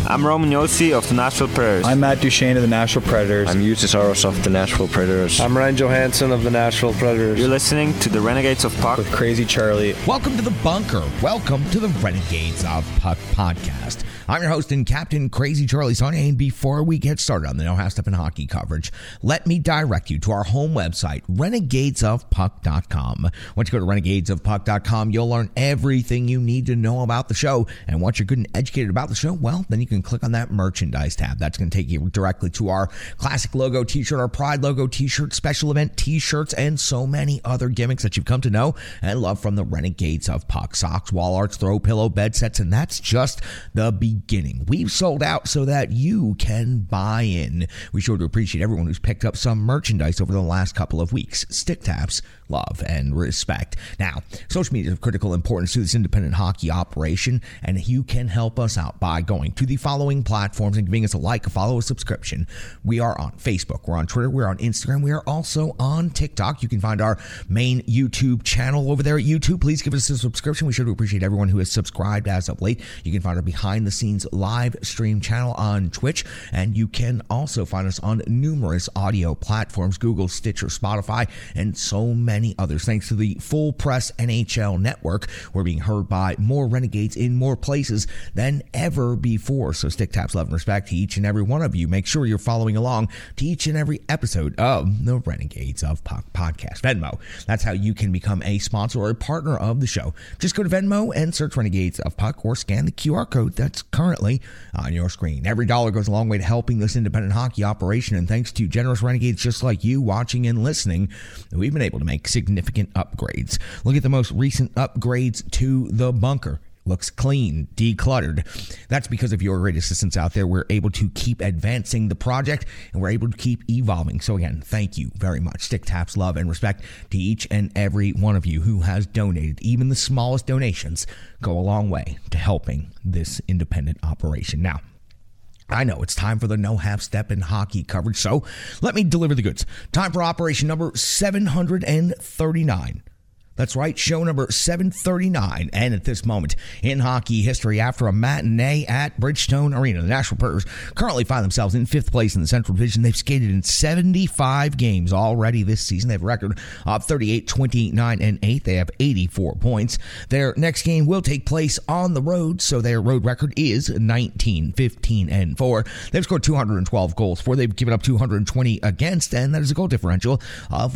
I'm Roman Yossi of the Nashville Predators. I'm Matt Duchene of the Nashville Predators. I'm Justus Aros of the Nashville Predators. I'm Ryan Johansson of the Nashville Predators. You're listening to the Renegades of Puck with Crazy Charlie. Welcome to the bunker. Welcome to the Renegades of Puck podcast. I'm your host and captain, Crazy Charlie Sonia, and before we get started on the No Half Step in Hockey coverage, let me direct you to our home website, renegadesofpuck.com. Once you go to renegadesofpuck.com, you'll learn everything you need to know about the show, and once you're good and educated about the show, well, then you can click on that merchandise tab. That's going to take you directly to our classic logo t-shirt, our Pride logo t-shirt, special event t-shirts, and so many other gimmicks that you've come to know and love from the Renegades of Puck. Socks, wall arts, throw pillow, bed sets, and that's just the beginning. We've sold out so that you can buy in. We sure to appreciate everyone who's picked up some merchandise over the last couple of weeks. Stick taps, love, and respect. Now, social media is of critical importance to this independent hockey operation, and you can help us out by going to the following platforms and giving us a like, a follow, a subscription. We are on Facebook, we're on Twitter, we're on Instagram, we are also on TikTok. You can find our main YouTube channel over there at YouTube. Please give us a subscription. We sure to appreciate everyone who has subscribed as of late. You can find our behind the scenes live stream channel on Twitch, and you can also find us on numerous audio platforms, Google, Stitcher, Spotify, and so many others. Thanks to the Full Press NHL network, we're being heard by more Renegades in more places than ever before. So stick taps, love, and respect to each and every one of you. Make sure you're following along to each and every episode of the Renegades of Puck podcast. Venmo, that's how you can become a sponsor or a partner of the show. Just go to Venmo and search Renegades of Puck or scan the QR code that's currently on your screen. Every dollar goes a long way to helping this independent hockey operation, and thanks to generous Renegades just like you watching and listening, we've been able to make significant upgrades. Look at the most recent upgrades to the bunker. Looks clean, decluttered. That's because of your great assistance out there. We're able to keep advancing the project, and we're able to keep evolving. So again, thank you very much. Stick taps, love, and respect to each and every one of you who has donated. Even the smallest donations go a long way to helping this independent operation. Now, I know it's time for the No Half Step in Hockey coverage, so let me deliver the goods. Time for operation number 739. That's right, show number 739. And at this moment in hockey history, after a matinee at Bridgestone Arena, the Nashville Predators currently find themselves in 5th place in the Central Division. They've skated in 75 games already this season. They have a record of 38, 29, and 8. They have 84 points. Their next game will take place on the road, so their road record is 19, 15, and 4. They've scored 212 goals for. They've given up 220 against, and that is a goal differential of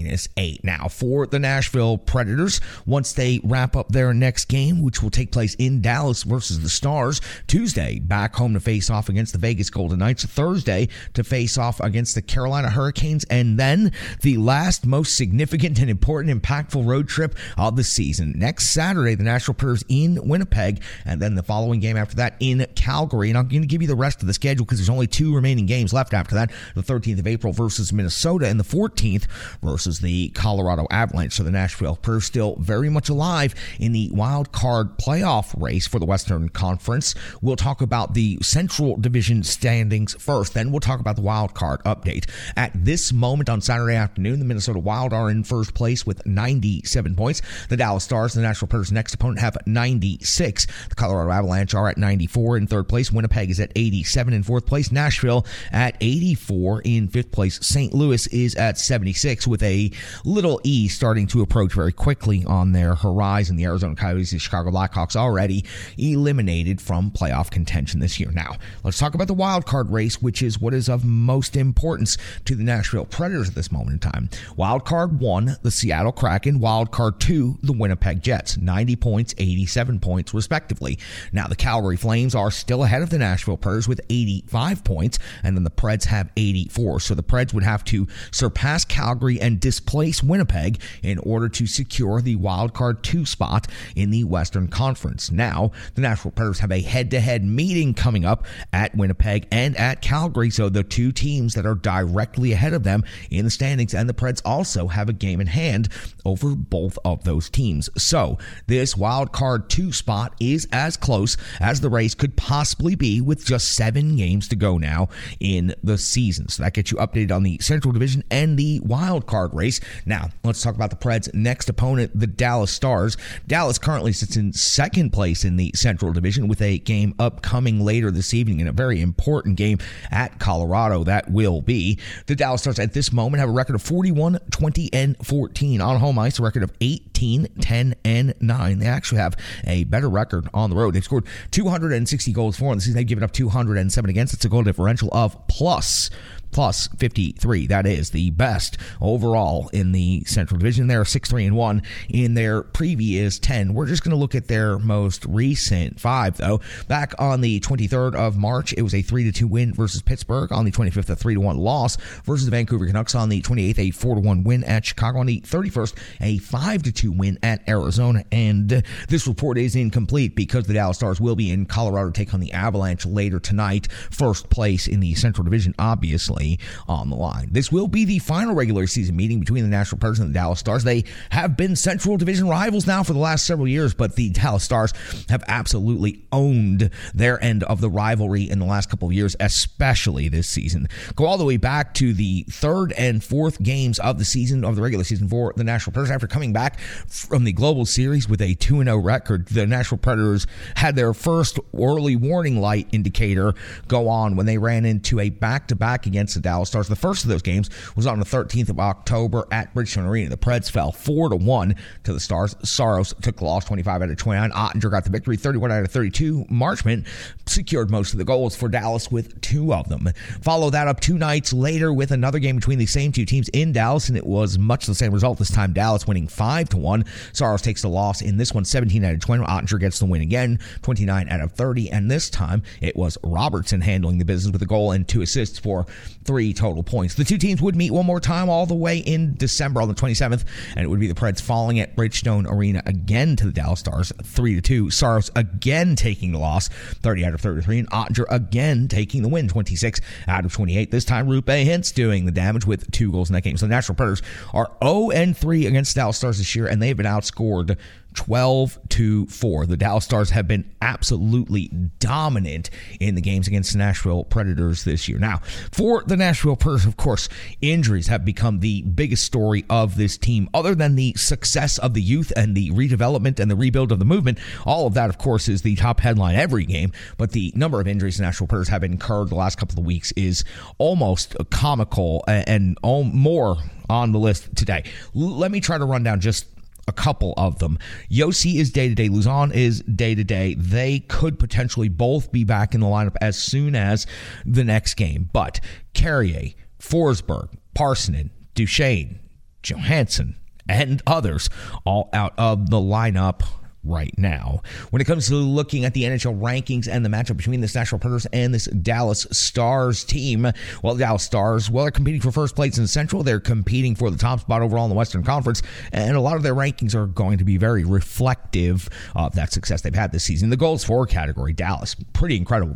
-8. Now, for the Nashville Predators, once they wrap up their next game, which will take place in Dallas versus the Stars, Tuesday back home to face off against the Vegas Golden Knights, Thursday to face off against the Carolina Hurricanes, and then the last most significant and important, impactful road trip of the season. Next Saturday, the Nashville Predators in Winnipeg, and then the following game after that in Calgary. And I'm going to give you the rest of the schedule because there's only 2 remaining games left after that. The 13th of April versus Minnesota, and the 14th versus the Colorado Avalanche. So the Nashville Predators still very much alive in the wild card playoff race for the Western Conference. We'll talk about the Central Division standings first, then we'll talk about the wild card update. At this moment on Saturday afternoon, the Minnesota Wild are in first place with 97 points. The Dallas Stars, the Nashville Predators' next opponent, have 96. The Colorado Avalanche are at 94 in third place. Winnipeg is at 87 in fourth place. Nashville at 84 in fifth place. St. Louis is at 76 with a little E starting to approach very quickly on their horizon. The Arizona Coyotes and Chicago Blackhawks already eliminated from playoff contention this year. Now, let's talk about the wild card race, which is what is of most importance to the Nashville Predators at this moment in time. Wild card 1, the Seattle Kraken. Wild card 2, the Winnipeg Jets. 90 points, 87 points, respectively. Now, the Calgary Flames are still ahead of the Nashville Predators with 85 points, and then the Preds have 84. So the Preds would have to surpass Calgary and displace Winnipeg in order to secure the wild card 2 spot in the Western Conference. Now, the Nashville Predators have a head-to-head meeting coming up at Winnipeg and at Calgary, so the 2 teams that are directly ahead of them in the standings, and the Preds also have a game in hand over both of those teams. So this wild card 2 spot is as close as the race could possibly be with just 7 games to go now in the season. So that gets you updated on the Central Division and the wild card race. Now, let's talk about the Preds' next next opponent, the Dallas Stars. Dallas currently sits in second place in the Central Division with a game upcoming later this evening in a very important game at Colorado. That will be. The Dallas Stars at this moment have a record of 41, 20, and 14. On home ice, a record of 18, 10, and 9. They actually have a better record on the road. They've scored 260 goals for in the season. They've given up 207 against. It's a goal differential of plus 53. That is the best overall in the Central Division. They're 6-3-1 in their previous 10. We're just going to look at their most recent 5, though. Back on the 23rd of March, it was a 3-2 win versus Pittsburgh. On the 25th, a 3-1 loss versus the Vancouver Canucks. On the 28th, a 4-1 win at Chicago. On the 31st, a 5-2 win at Arizona. And this report is incomplete because the Dallas Stars will be in Colorado to take on the Avalanche later tonight. First place in the Central Division, obviously, on the line. This will be the final regular season meeting between the Nashville Predators and the Dallas Stars. They have been Central Division rivals now for the last several years, but the Dallas Stars have absolutely owned their end of the rivalry in the last couple of years, especially this season. Go all the way back to the third and fourth games of the season, of the regular season for the Nashville Predators. After coming back from the Global Series with a 2-0 record, the Nashville Predators had their first early warning light indicator go on when they ran into a back-to-back against the Dallas Stars. The first of those games was on the 13th of October at Bridgestone Arena. The Preds fell 4-1 to the Stars. Saros took the loss 25 out of 29. Ottinger got the victory 31 out of 32. Marchment secured most of the goals for Dallas with 2 of them. Follow that up 2 nights later with another game between the same 2 teams in Dallas, and it was much the same result. This time Dallas winning 5-1. Saros takes the loss in this one 17 out of 20. Ottinger gets the win again 29 out of 30, and this time it was Robertson handling the business with a goal and 2 assists for 3 total points. The 2 teams would meet one more time all the way in December on the 27th, and it would be the Preds falling at Bridgestone Arena again to the Dallas Stars 3-2. Saros again taking the loss 30 out of 33, and Ottinger again taking the win 26 out of 28. This time Rupe Hintz doing the damage with 2 goals in that game. So the Nashville Predators are 0-3 against the Dallas Stars this year, and they've been outscored 12-4. The Dallas Stars have been absolutely dominant in the games against the Nashville Predators this year. Now, for the Nashville Predators, of course, injuries have become the biggest story of this team. Other than the success of the youth and the redevelopment and the rebuild of the movement, all of that, of course, is the top headline every game. But the number of injuries the Nashville Predators have incurred the last couple of weeks is almost comical and more on the list today. Let me try to run down just a couple of them. Yossi is day-to-day. Luzon is day-to-day. They could potentially both be back in the lineup as soon as the next game. But Carrier, Forsberg, Parsonen, Duchesne, Johansson, and others all out of the lineup right now. When it comes to looking at the NHL rankings and the matchup between this Nashville Predators and this Dallas Stars team, well, the Dallas Stars, well, they're competing for first place in the Central. They're competing for the top spot overall in the Western Conference, and a lot of their rankings are going to be very reflective of that success they've had this season. The goals for category, Dallas, pretty incredible.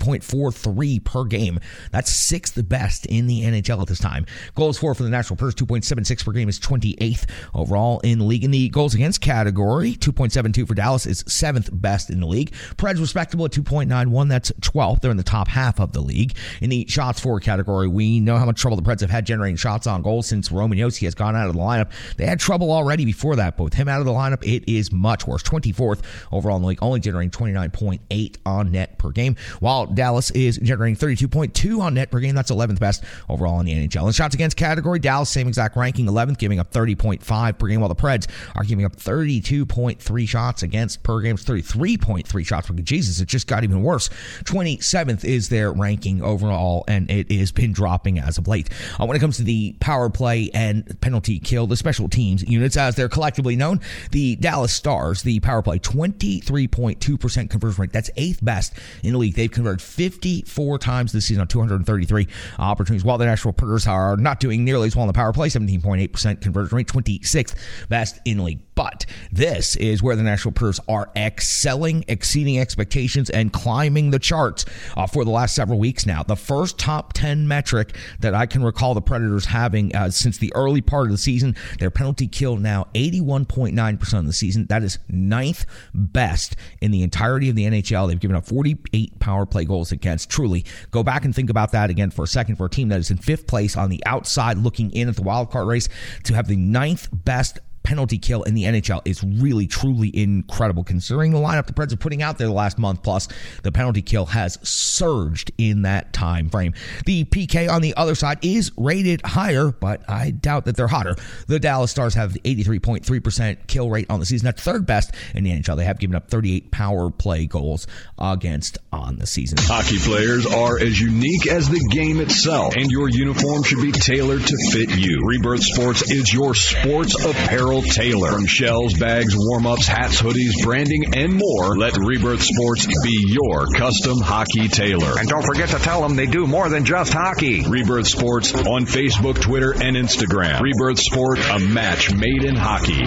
3.43 per game. That's 6th best in the NHL at this time. Goals for the Nashville Predators, 2.76 per game, is 28th overall in the league. In the goals against category, 2.72 for Dallas is 7th best in the league. Preds respectable at 2.91. That's 12th. They're in the top half of the league. In the shots for category, we know how much trouble the Preds have had generating shots on goal since Roman Josi has gone out of the lineup. They had trouble already before that, but with him out of the lineup, it is much worse. 24th overall in the league, only generating 29.8 on net per game, while Dallas is generating 32.2 on net per game. That's 11th best overall in the NHL. In shots against category, Dallas, same exact ranking, 11th, giving up 30.5 per game, while the Preds are giving up 32.3 shots against per game, 33.3 shots per game. Jesus, it just got even worse. 27th is their ranking overall, and it has been dropping as of late. When it comes to the power play and penalty kill, the special teams units, as they're collectively known, the Dallas Stars, the power play, 23.2% conversion rate. That's 8th best in the league. They've converted 54 times this season on 233 opportunities, while the Nashville Predators are not doing nearly as well in the power play, 17.8% conversion rate, 26th best in the league. But this is where the Nashville Predators are excelling, exceeding expectations, and climbing the charts for the last several weeks now. The first top 10 metric that I can recall the Predators having since the early part of the season, their penalty kill now 81.9% of the season. That is 9th best in the entirety of the NHL. They've given up 48 power play goals against. Truly, go back and think about that again for a second. For a team that is in 5th place on the outside looking in at the wild card race, to have the 9th best penalty kill in the NHL is really, truly incredible. Considering the lineup the Preds are putting out there the last month plus, the penalty kill has surged in that time frame. The PK on the other side is rated higher, but I doubt that they're hotter. The Dallas Stars have 83.3% kill rate on the season. That's third best in the NHL. They have given up 38 power play goals against on the season. Hockey players are as unique as the game itself, and your uniform should be tailored to fit you. Rebirth Sports is your sports apparel tailor. From shells, bags, warm-ups, hats, hoodies, branding, and more, let Rebirth Sports be your custom hockey tailor. And don't forget to tell them they do more than just hockey. Rebirth Sports on Facebook, Twitter, and Instagram. Rebirth Sport, a match made in hockey.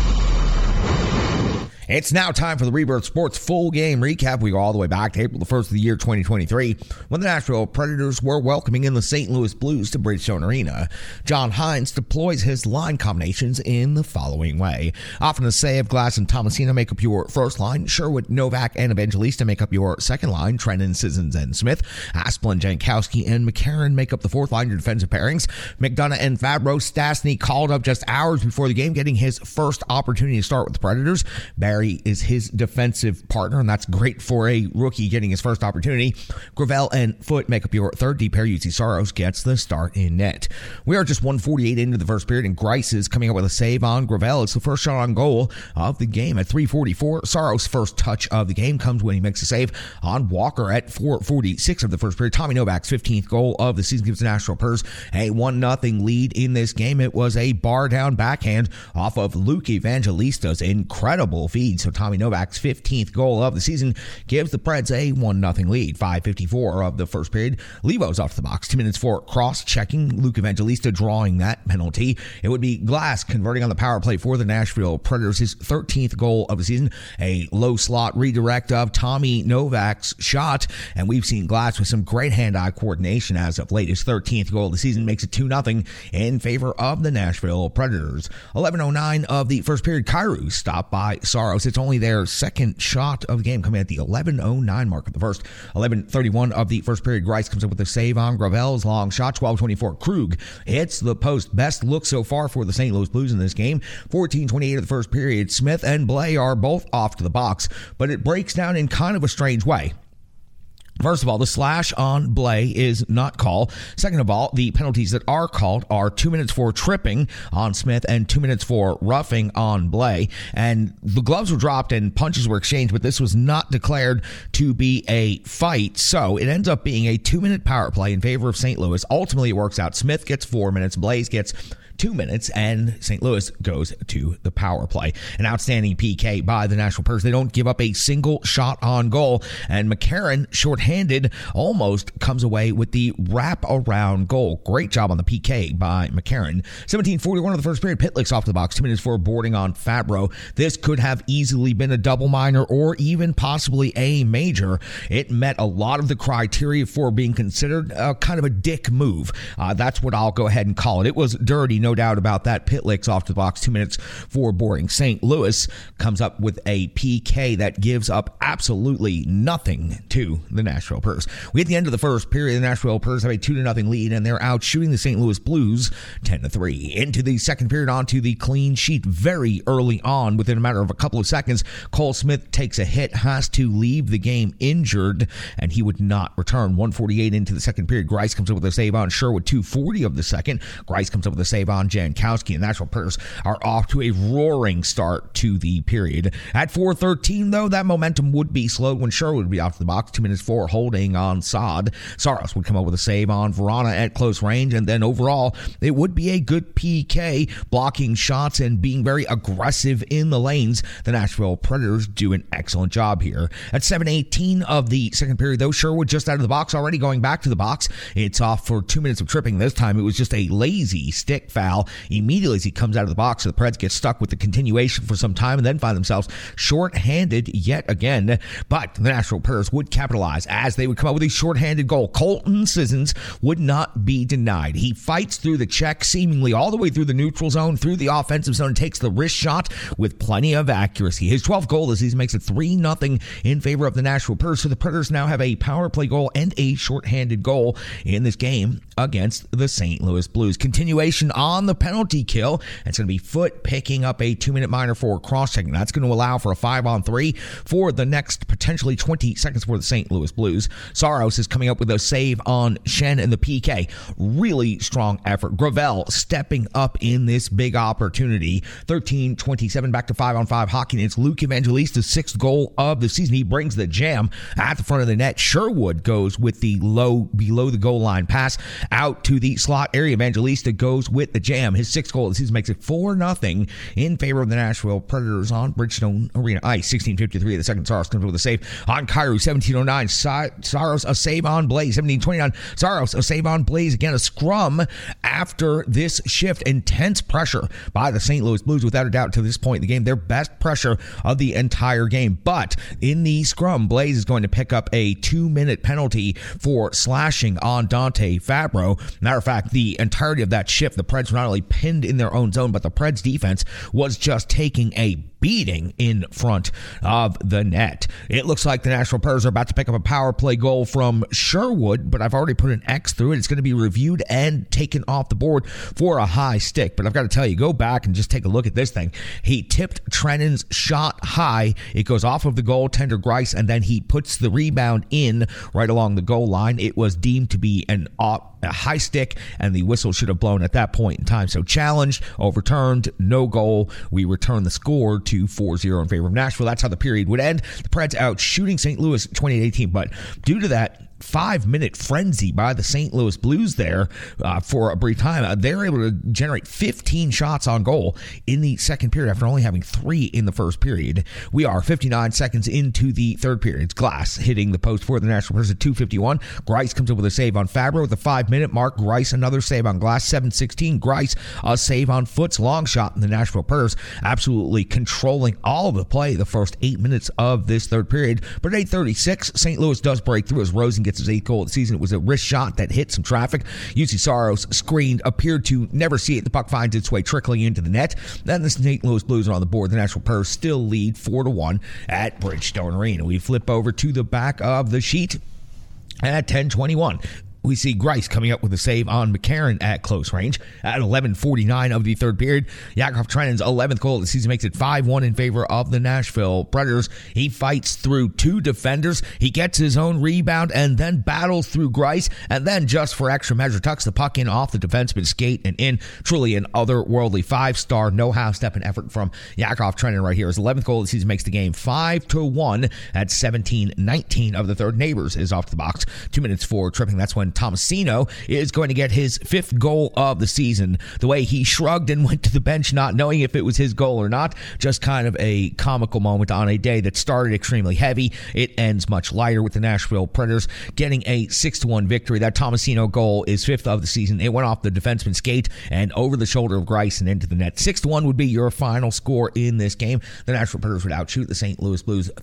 It's now time for the Rebirth Sports full game recap. We go all the way back to April the 1st of the year 2023 when the Nashville Predators were welcoming in the St. Louis Blues to Bridgestone Arena. John Hines deploys his line combinations in the following way. Often Asayev, Glass, and Tomasino make up your first line. Sherwood, Novak, and Evangelista make up your second line. Trennan, Sissons, and Smith. Asplund, Jankowski, and McCarron make up the fourth line, your defensive pairings. McDonough and Fabro. Stastny called up just hours before the game, getting his first opportunity to start with the Predators. Barry is his defensive partner, and that's great for a rookie getting his first opportunity. Gravel and Foote make up your third D pair. UC Saros gets the start in net. We are just 1:48 into the first period, and Grice is coming up with a save on Gravel. It's the first shot on goal of the game at 3:44. Saros' first touch of the game comes when he makes a save on Walker at 4:46 of the first period. Tommy Novak's 15th goal of the season gives the Nashville Predators a 1-0 lead in this game. It was a bar-down backhand off of Luke Evangelista's incredible feed. So Tommy Novak's 15th goal of the season gives the Preds a 1-0 lead. 5:54 of the first period. Levo's off the box. 2 minutes for cross-checking. Luke Evangelista drawing that penalty. It would be Glass converting on the power play for the Nashville Predators. His 13th goal of the season. A low slot redirect of Tommy Novak's shot. And we've seen Glass with some great hand-eye coordination as of late. His 13th goal of the season makes it 2-0 in favor of the Nashville Predators. 11:09 of the first period. Kyrou stopped by Saros. It's only their second shot of the game, coming at the 11:09 mark of the first. 11:31 of the first period. Grice comes up with a save on Gravel's long shot. 12:24. Krug hits the post. Best look so far for the St. Louis Blues in this game. 14:28 of the first period. Smith and Blais are both off to the box, but it breaks down in kind of a strange way. First of all, the slash on Blais is not called. Second of all, the penalties that are called are 2 minutes for tripping on Smith and 2 minutes for roughing on Blais. And the gloves were dropped and punches were exchanged, but this was not declared to be a fight. So it ends up being a 2-minute power play in favor of St. Louis. Ultimately, it works out. Smith gets 4 minutes. Blais gets 2 minutes, and St. Louis goes to the power play. An outstanding PK by the Nashville Predators. They don't give up a single shot on goal, and McCarron, shorthanded, almost comes away with the wrap-around goal. Great job on the PK by McCarron. 17:41 of the first period. Pitlick's off the box. 2 minutes for boarding on Fabro. This could have easily been a double minor or even possibly a major. It met a lot of the criteria for being considered kind of a dick move. That's what I'll go ahead and call it. It was dirty, no doubt about that. Pitlick's off to the box. 2 minutes for boarding. St. Louis comes up with a PK that gives up absolutely nothing to the Nashville Predators. We at the end of the first period, the Nashville Predators have a 2-0 lead, and they're out shooting the St. Louis Blues 10-3. Into the second period, onto the clean sheet very early on. Within a matter of a couple of seconds, Cole Smith takes a hit, has to leave the game injured, and he would not return. 1:48 into the second period. Grice comes up with a save on Sherwood. 2:40 of the second. Grice comes up with a save on Jankowski, and the Nashville Predators are off to a roaring start to the period. At 4:13, though, that momentum would be slowed when Sherwood would be off the box. 2 minutes for holding on Saad. Saros would come up with a save on Verana at close range, and then overall, it would be a good PK, blocking shots and being very aggressive in the lanes. The Nashville Predators do an excellent job here. At 7:18 of the second period, though, Sherwood just out of the box, already going back to the box. It's off for 2 minutes of tripping. This time, it was just a lazy stick foul. Immediately as he comes out of the box, the Preds get stuck with the continuation for some time and then find themselves short-handed yet again. But the Nashville Predators would capitalize as they would come up with a short-handed goal. Colton Sissons would not be denied. He fights through the check seemingly all the way through the neutral zone, through the offensive zone, and takes the wrist shot with plenty of accuracy. His 12th goal this season makes it 3-0 in favor of the Nashville Predators. So the Predators now have a power play goal and a shorthanded goal in this game against the St. Louis Blues. Continuation on the penalty kill. It's going to be Foote picking up a 2-minute minor for cross-checking. That's going to allow for a 5-on-3 for the next potentially 20 seconds for the St. Louis Blues. Saros is coming up with a save on Schenn and the PK. Really strong effort. Gravel stepping up in this big opportunity. 13-27 back to 5-on-5 hockey. And it's Luke Evangelista's 6th goal of the season. He brings the jam at the front of the net. Sherwood goes with the low below the goal line pass out to the slot area. Evangelista goes with the jam. His 6th goal of the season makes it 4-0 in favor of the Nashville Predators on Bridgestone Arena ice. 16:53 of the second. Saros comes with a save on Kyrou. 17:09. Saros a save on Blaze. 17:29. Saros a save on Blaze. Again, a scrum after this shift. Intense pressure by the St. Louis Blues, without a doubt, to this point in the game. Their best pressure of the entire game. But in the scrum, Blaze is going to pick up a 2-minute penalty for slashing on Dante Fabro. Matter of fact, the entirety of that shift, the Preds were not only pinned in their own zone, but the Preds defense was just taking a beating in front of the net. It looks like the Nashville Predators are about to pick up a power play goal from Sherwood, but I've already put an X through it. It's going to be reviewed and taken off the board for a high stick. But I've got to tell you, go back and just take a look at this thing. He tipped Trennan's shot high. It goes off of the goaltender Greiss, and then he puts the rebound in right along the goal line. It was deemed to be a high stick, and the whistle should have blown at that point in time. So challenged, overturned, no goal. We return the score to 4-0 in favor of Nashville. That's how the period would end. The Preds out shooting St. Louis 28-18, but due to that 5-minute frenzy by the St. Louis Blues there for a brief time, they're able to generate 15 shots on goal in the second period after only having 3 in the first period. We are 59 seconds into the third period. It's Glass hitting the post for the Nashville Predators at 2:51. Greiss comes up with a save on Fabro at the 5-minute mark. Greiss another save on Glass. 7:16. Greiss a save on Foote's long shot, and the Nashville Predators absolutely controlling all of the play the first 8 minutes of this third period. But at 8:36, St. Louis does break through as Rosen gets his 8th goal of the season. It was a wrist shot that hit some traffic. UC Saros screened, appeared to never see it. The puck finds its way trickling into the net. Then the St. Louis Blues are on the board. The Nashville Predators still lead 4-1 at Bridgestone Arena. We flip over to the back of the sheet at 10:21. We see Greiss coming up with a save on McCarron at close range at 11:49 of the third period. Yakov Trennan's 11th goal of the season makes it 5-1 in favor of the Nashville Predators. He fights through 2 defenders. He gets his own rebound and then battles through Greiss, and then just for extra measure tucks the puck in off the defenseman's skate and in. Truly an otherworldly 5-star no half-stepping effort from Yakov Trenin right here. His 11th goal of the season makes the game 5-1 at 17:19 of the third. Neighbors is off to the box. 2 minutes for tripping. That's when Tomasino is going to get his 5th goal of the season. The way he shrugged and went to the bench not knowing if it was his goal or not, just kind of a comical moment on a day that started extremely heavy. It ends much lighter with the Nashville Predators getting a 6-1 victory. That Tomasino goal is 5th of the season. It went off the defenseman's skate and over the shoulder of Greiss and into the net. 6-1 would be your final score in this game. The Nashville Predators would outshoot the St. Louis Blues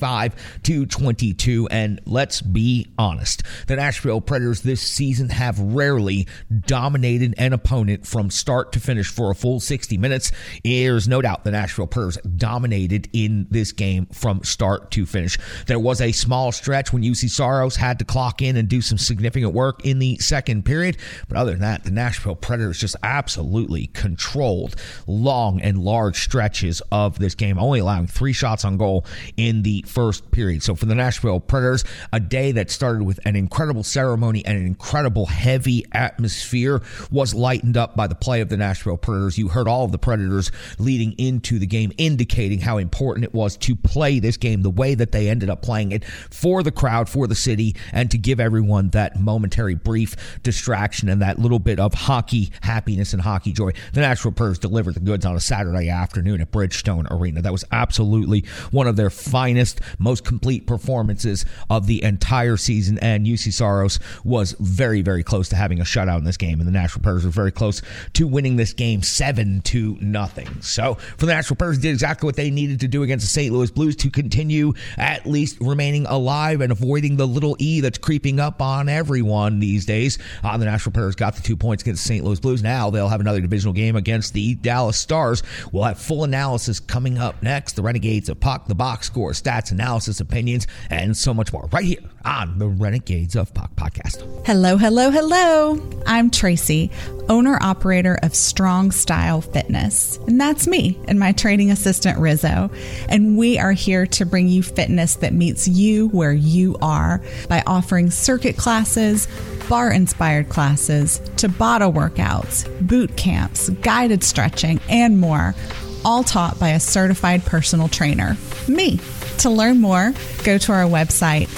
35-22. And let's be honest, the Nashville Predators this season have rarely dominated an opponent from start to finish for a full 60 minutes. There's no doubt the Nashville Predators dominated in this game from start to finish. There was a small stretch when UC Saros had to clock in and do some significant work in the second period, but other than that, the Nashville Predators just absolutely controlled long and large stretches of this game, only allowing 3 shots on goal in the first period. So for the Nashville Predators, a day that started with an incredible ceremony and an incredible heavy atmosphere was lightened up by the play of the Nashville Predators. You heard all of the Predators leading into the game indicating how important it was to play this game the way that they ended up playing it, for the crowd, for the city, and to give everyone that momentary brief distraction and that little bit of hockey happiness and hockey joy. The Nashville Predators delivered the goods on a Saturday afternoon at Bridgestone Arena. That was absolutely one of their finest, most complete performances of the entire season, and UC Saros was very, very close to having a shutout in this game, and the Nashville Predators were very close to winning this game 7-0. So for the Nashville Predators, did exactly what they needed to do against the St. Louis Blues to continue at least remaining alive and avoiding the little E that's creeping up on everyone these days. The Nashville Predators got the 2 points against the St. Louis Blues. Now they'll have another divisional game against the Dallas Stars. We'll have full analysis coming up next. The Renegades of Puck, the box score, stats, analysis, opinions, and so much more right here on the Renegades of Puck podcast. Hello, hello, hello. I'm Tracy, owner-operator of Strong Style Fitness. And that's me and my training assistant, Rizzo. And we are here to bring you fitness that meets you where you are by offering circuit classes, bar-inspired classes, Tabata workouts, boot camps, guided stretching, and more, all taught by a certified personal trainer, me. To learn more, go to our website,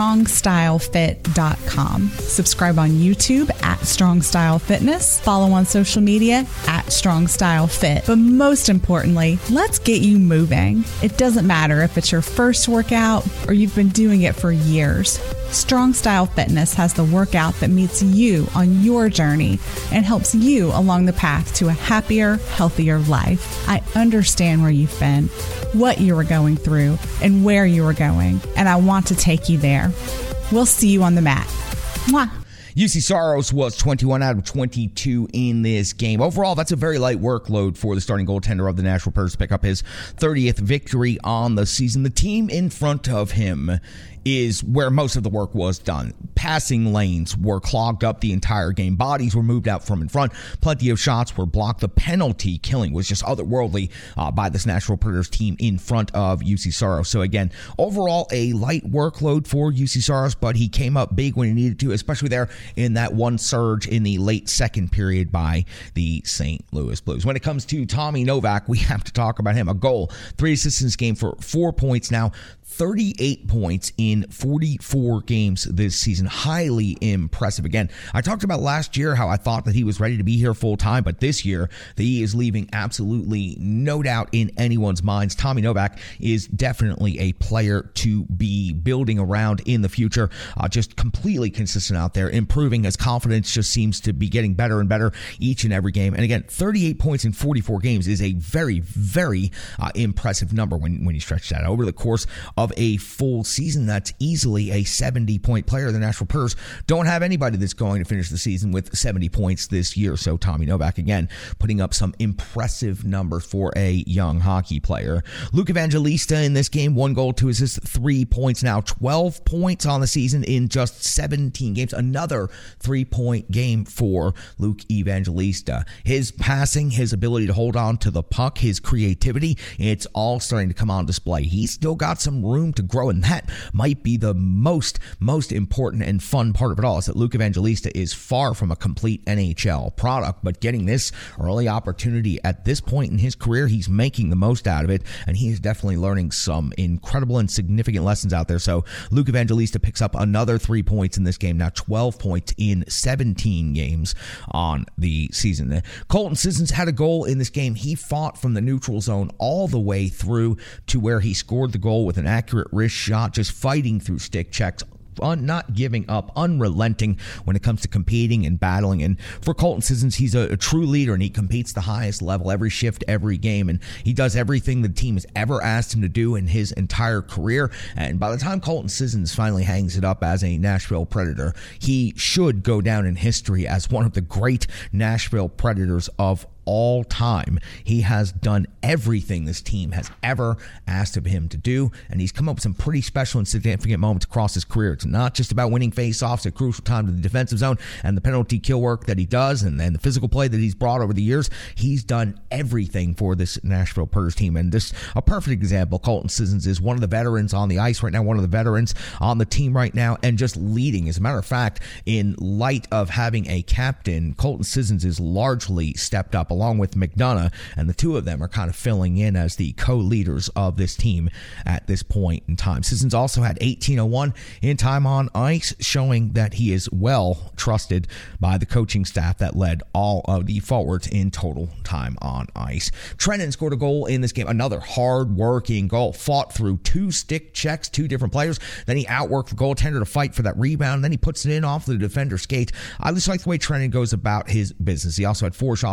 strongstylefit.com. Subscribe on YouTube at Strong Style Fitness. Follow on social media at Strong Style Fit. But most importantly, let's get you moving. It doesn't matter if it's your first workout or you've been doing it for years. Strong Style Fitness has the workout that meets you on your journey and helps you along the path to a happier, healthier life. I understand where you've been, what you were going through, and where you were going, and I want to take you there. We'll see you on the mat. Mwah. UC Saros was 21 out of 22 in this game. Overall, that's a very light workload for the starting goaltender of the Nashville Predators to pick up his 30th victory on the season. The team in front of him is where most of the work was done. Passing lanes were clogged up the entire game. Bodies were moved out from in front. Plenty of shots were blocked. The penalty killing was just otherworldly by this Nashville Predators team in front of UC Saros. So again, overall, a light workload for UC Saros, but he came up big when he needed to, especially there in that one surge in the late second period by the St. Louis Blues. When it comes to Tommy Novak, we have to talk about him. A goal, 3 assists in this game for 4 points now. 38 points in 44 games this season. Highly impressive. Again, I talked about last year how I thought that he was ready to be here full time, but this year he is leaving absolutely no doubt in anyone's minds. Tommy Novak is definitely a player to be building around in the future. Just completely consistent out there, improving. His confidence just seems to be getting better and better each and every game. And again, 38 points in 44 games is a very, very impressive number when you stretch that over the course of a full season. That's easily a 70-point player. The Nashville Predators don't have anybody that's going to finish the season with 70 points this year. So Tommy Novak, again, putting up some impressive numbers for a young hockey player. Luke Evangelista in this game, 1 goal, 2 assists, 3 points now. 12 points on the season in just 17 games. Another 3-point game for Luke Evangelista. His passing, his ability to hold on to the puck, his creativity, it's all starting to come on display. He's still got some room to grow, and that might be the most important and fun part of it all, is that Luke Evangelista is far from a complete NHL product, but getting this early opportunity at this point in his career, he's making the most out of it, and he is definitely learning some incredible and significant lessons out there. So Luke Evangelista picks up another 3 points in this game, now 12 points in 17 games on the season. Colton Sissons had a goal in this game. He fought from the neutral zone all the way through to where he scored the goal with an accurate wrist shot, just fighting through stick checks, not giving up, unrelenting when it comes to competing and battling. And for Colton Sissons, he's a true leader, and he competes the highest level every shift, every game, and he does everything the team has ever asked him to do in his entire career. And by the time Colton Sissons finally hangs it up as a Nashville Predator, he should go down in history as one of the great Nashville Predators of all time. He has done everything this team has ever asked of him to do, and he's come up with some pretty special and significant moments across his career. It's not just about winning face-offs at crucial time to the defensive zone and the penalty kill work that he does and the physical play that he's brought over the years. He's done everything for this Nashville Predators team, and this a perfect example. Colton Sissons is one of the veterans on the ice right now, one of the veterans on the team right now, and just leading. As a matter of fact, in light of having a captain, Colton Sissons is largely stepped up along with McDonough, and the two of them are kind of filling in as the co-leaders of this team at this point in time. Sissons also had 18:01 in time on ice, showing that he is well trusted by the coaching staff that led all of the forwards in total time on ice. Trennan scored a goal in this game, another hard-working goal, fought through 2 stick checks, 2 different players, then he outworked the goaltender to fight for that rebound, then he puts it in off the defender's skate. I just like the way Trennan goes about his business. He also had 4 shots on goal,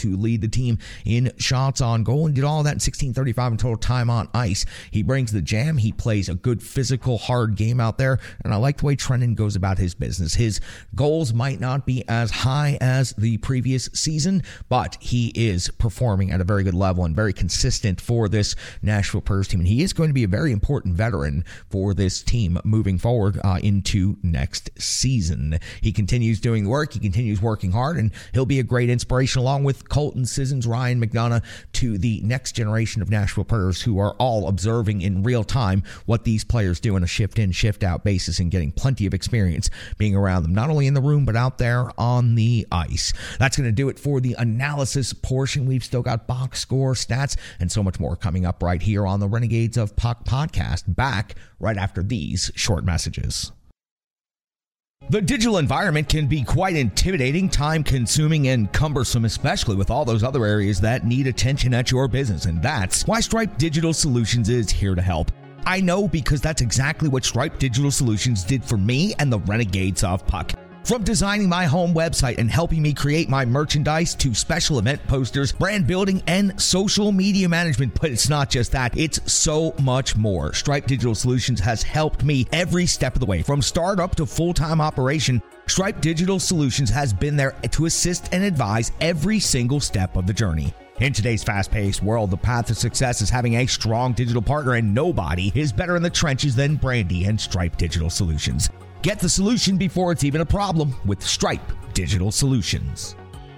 to lead the team in shots on goal, and did all that in 16:35 in total time on ice. He brings the jam. He plays a good physical, hard game out there, and I like the way Trennan goes about his business. His goals might not be as high as the previous season, but he is performing at a very good level and very consistent for this Nashville Predators team, and he is going to be a very important veteran for this team moving forward into next season. He continues doing the work. He continues working hard, and he'll be a great inspiration along with Colton Sissons, Ryan McDonough, to the next generation of Nashville Predators, who are all observing in real time what these players do on a shift in, shift out basis, and getting plenty of experience being around them, not only in the room but out there on the ice. That's going to do it for the analysis portion. We've still got box score, stats, and so much more coming up right here on the Renegades of Puck podcast, back right after these short messages. The digital environment can be quite intimidating, time-consuming, and cumbersome, especially with all those other areas that need attention at your business, and that's why Stripe Digital Solutions is here to help. I know, because that's exactly what Stripe Digital Solutions did for me and the Renegades of Puck. From designing my home website and helping me create my merchandise to special event posters, brand building, and social media management. But it's not just that, it's so much more. Stripe Digital Solutions has helped me every step of the way. From startup to full-time operation, Stripe Digital Solutions has been there to assist and advise every single step of the journey. In today's fast-paced world, the path to success is having a strong digital partner, and nobody is better in the trenches than Brandy and Stripe Digital Solutions. Get the solution before it's even a problem with Stripe Digital Solutions.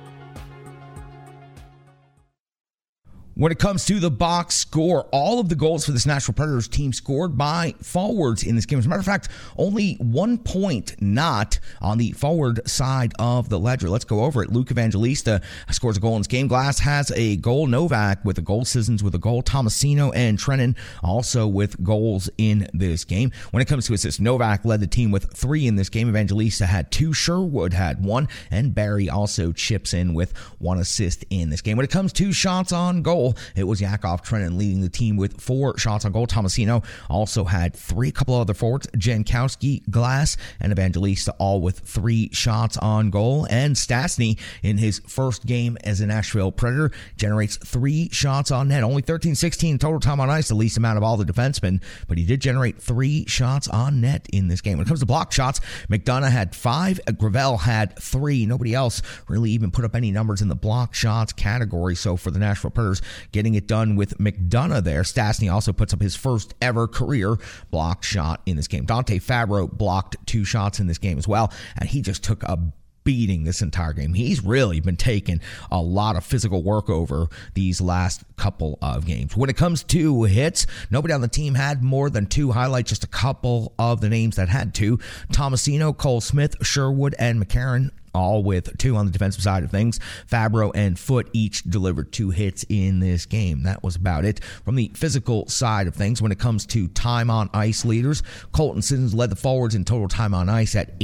When it comes to the box score, all of the goals for this Nashville Predators team scored by forwards in this game. As a matter of fact, only 1 point not on the forward side of the ledger. Let's go over it. Luke Evangelista scores a goal in this game. Glass has a goal. Novak with a goal. Sissons with a goal. Tomasino and Trennan also with goals in this game. When it comes to assists, Novak led the team with 3 in this game. Evangelista had 2. Sherwood had 1. And Barry also chips in with 1 assist in this game. When it comes to shots on goal, it was Yakov Trennan leading the team with 4 shots on goal. Tomasino also had 3. A couple other forwards, Jankowski, Glass, and Evangelista, all with 3 shots on goal. And Stastny, in his first game as a Nashville Predator, generates 3 shots on net. Only 13-16 total time on ice, the least amount of all the defensemen, but he did generate 3 shots on net in this game. When it comes to block shots, McDonough had 5. Gravel had 3. Nobody else really even put up any numbers in the block shots category. So for the Nashville Predators, getting it done with McDonough there. Stastny also puts up his first ever career block shot in this game. Dante Fabro blocked 2 shots in this game as well, and he just took a beating this entire game. He's really been taking a lot of physical work over these last couple of games. When it comes to hits, nobody on the team had more than 2. Highlight just a couple of the names that had 2. Tomasino, Cole Smith, Sherwood, and McCarron, all with 2 on the defensive side of things. Fabro and Foote each delivered 2 hits in this game. That was about it. From the physical side of things, when it comes to time on ice leaders, Colton Sissons led the forwards in total time on ice at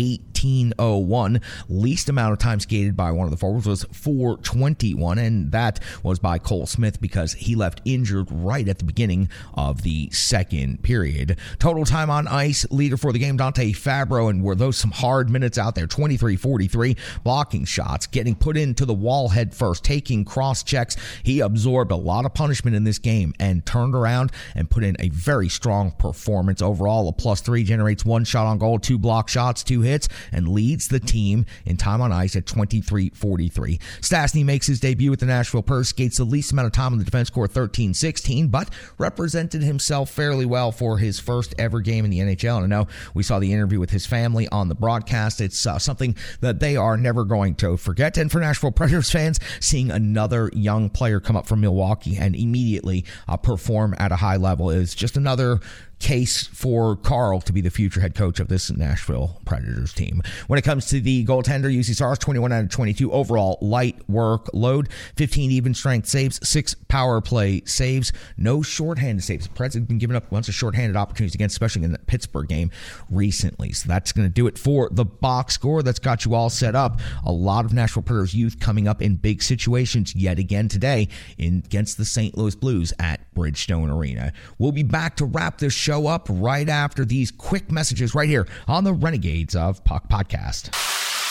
18:01. Least amount of time skated by one of the forwards was 4:21, and that was by Cole Smith because he left injured right at the beginning of the second period. Total time on ice leader for the game, Dante Fabro, and were those some hard minutes out there, 23-43. Blocking shots, getting put into the wall head first, taking cross checks. He absorbed a lot of punishment in this game and turned around and put in a very strong performance. Overall, a +3, generates 1 shot on goal, 2 block shots, 2 hits, and leads the team in time on ice at 23-43. Stastny makes his debut with the Nashville Predators, skates the least amount of time on the defense score, 13-16, but represented himself fairly well for his first ever game in the NHL. And I know we saw the interview with his family on the broadcast. It's something that they are never going to forget. And for Nashville Predators fans, seeing another young player come up from Milwaukee and immediately perform at a high level is just another case for Carl to be the future head coach of this Nashville Predators team. When it comes to the goaltender, UC Saros, 21 out of 22 overall light workload, 15 even strength saves, 6 power play saves, no shorthanded saves. The Preds have been giving up a bunch of shorthanded opportunities against, especially in the Pittsburgh game recently. So that's going to do it for the box score. That's got you all set up. A lot of Nashville Predators youth coming up in big situations yet again today against the St. Louis Blues at Bridgestone Arena. We'll be back to wrap this show up right after these quick messages right here on the Renegades of Puck podcast.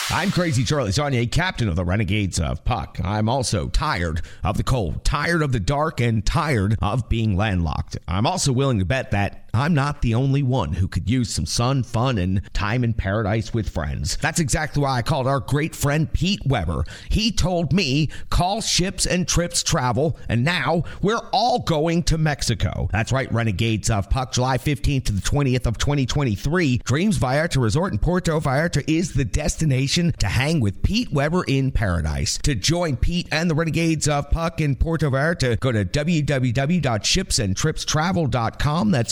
I'm Crazy Charlie Saunier, captain of the Renegades of Puck. I'm also tired of the cold, tired of the dark, and tired of being landlocked. I'm also willing to bet that I'm not the only one who could use some sun, fun, and time in paradise with friends. That's exactly why I called our great friend Pete Weber. He told me, call Ships and Trips Travel, and now we're all going to Mexico. That's right, Renegades of Puck, July 15th to the 20th of 2023. Dreams Vallarta Resort in Puerto Vallarta is the destination to hang with Pete Weber in paradise. To join Pete and the Renegades of Puck in Puerto Vallarta, go to www.shipsandtripstravel.com. That's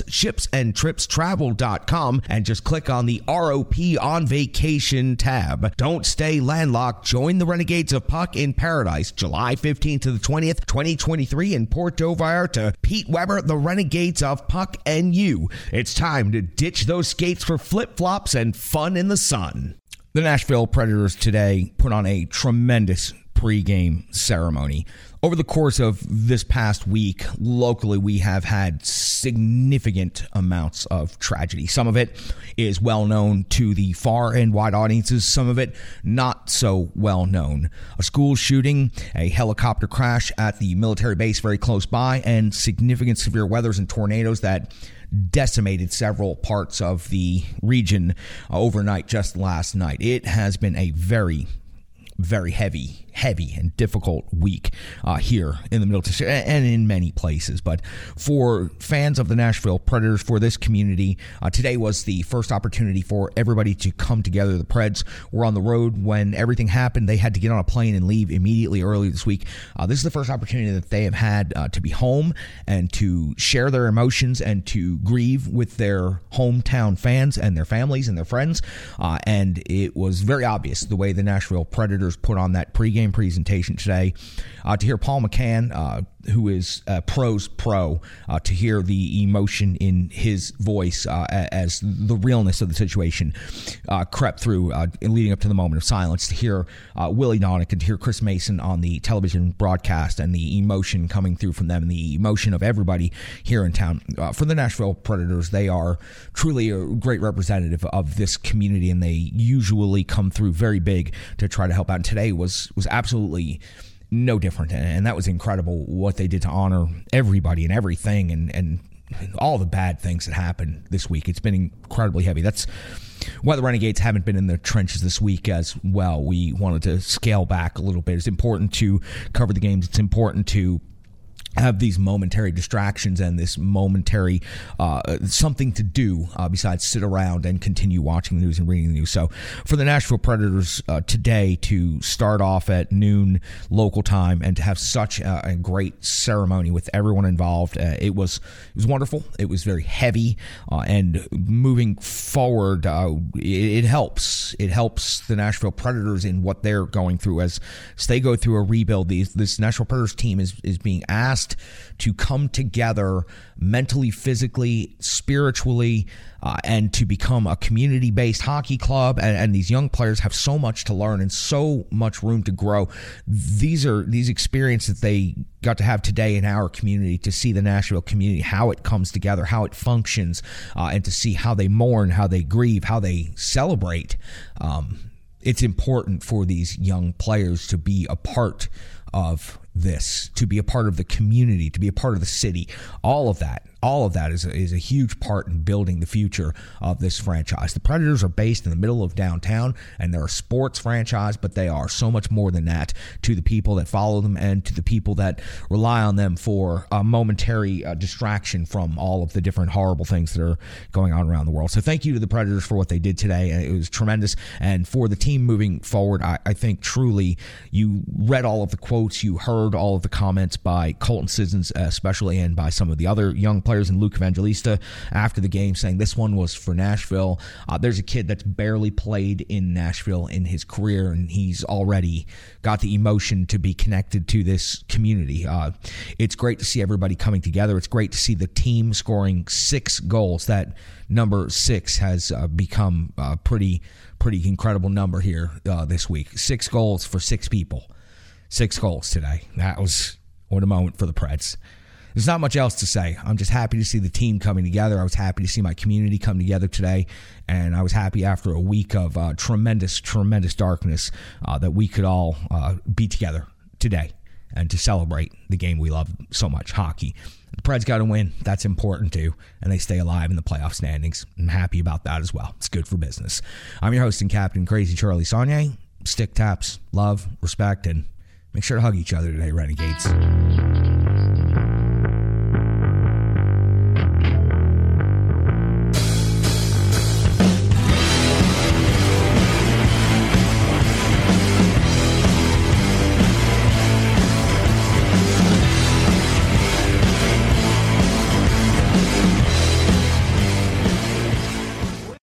shipsandtripstravel.com, and just click on the ROP on Vacation tab. Don't stay landlocked. Join the Renegades of Puck in paradise, July 15th to the 20th, 2023 in Puerto Vallarta. Pete Weber, the Renegades of Puck, and you. It's time to ditch those skates for flip-flops and fun in the sun. The Nashville Predators today put on a tremendous pregame ceremony. Over the course of this past week, locally, we have had significant amounts of tragedy. Some of it is well known to the far and wide audiences, some of it not so well known. A school shooting, a helicopter crash at the military base very close by, and significant severe weathers and tornadoes that decimated several parts of the region overnight just last night. It has been a very heavy and difficult week here in the Middle District and in many places. But for fans of the Nashville Predators, for this community, today was the first opportunity for everybody to come together. The Preds were on the road when everything happened. They had to get on a plane and leave immediately early this week. This is the first opportunity that they have had to be home and to share their emotions and to grieve with their hometown fans and their families and their friends. And it was very obvious the way the Nashville Predators put on that pregame presentation today. To hear Paul McCann, who is pro's pro, to hear the emotion in his voice as the realness of the situation crept through leading up to the moment of silence, to hear Willie Donick and to hear Chris Mason on the television broadcast and the emotion coming through from them and the emotion of everybody here in town. For the Nashville Predators, they are truly a great representative of this community, and they usually come through very big to try to help out. And today was absolutely no different, and that was incredible what they did to honor everybody and everything and all the bad things that happened this week. It's been incredibly heavy. That's why the Renegades haven't been in the trenches this week as well. We wanted to scale back a little bit. It's important to cover the games. It's important to have these momentary distractions and this momentary something to do besides sit around and continue watching the news and reading the news. So for the Nashville Predators today to start off at noon local time and to have such a great ceremony with everyone involved, it was wonderful. It was very heavy, and moving forward, it helps. It helps the Nashville Predators in what they're going through as they go through a rebuild. This Nashville Predators team is being asked to come together mentally, physically, spiritually, and to become a community-based hockey club. And these young players have so much to learn and so much room to grow. These experiences that they got to have today in our community, to see the Nashville community, how it comes together, how it functions, and to see how they mourn, how they grieve, how they celebrate. It's important for these young players to be a part of this, to be a part of the community, to be a part of the city. All of that is a huge part in building the future of this franchise. The Predators are based in the middle of downtown, and they're a sports franchise, but they are so much more than that to the people that follow them and to the people that rely on them for a momentary distraction from all of the different horrible things that are going on around the world. So thank you to the Predators for what they did today. It was tremendous. And for the team moving forward, I think truly you read all of the quotes, you heard all of the comments by Colton Sissons especially, and by some of the other young players, and Luke Evangelista after the game saying this one was for Nashville. There's a kid that's barely played in Nashville in his career, and he's already got the emotion to be connected to this community. It's great to see everybody coming together. It's great to see the team scoring 6 goals. That number 6 has become a pretty incredible number here this week. 6 goals for 6 people. 6 goals today. That was what a moment for the Preds. there's not much else to say. I'm just happy to see the team coming together. I was happy to see my community come together today, and I was happy after a week of tremendous darkness that we could all be together today and to celebrate the game we love so much, hockey. The Preds got to win. That's important too, and they stay alive in the playoff standings. I'm happy about that as well. It's good for business. I'm your host and captain, Crazy Charlie Saunier. Stick taps, love, respect, and make sure to hug each other today, Renegades.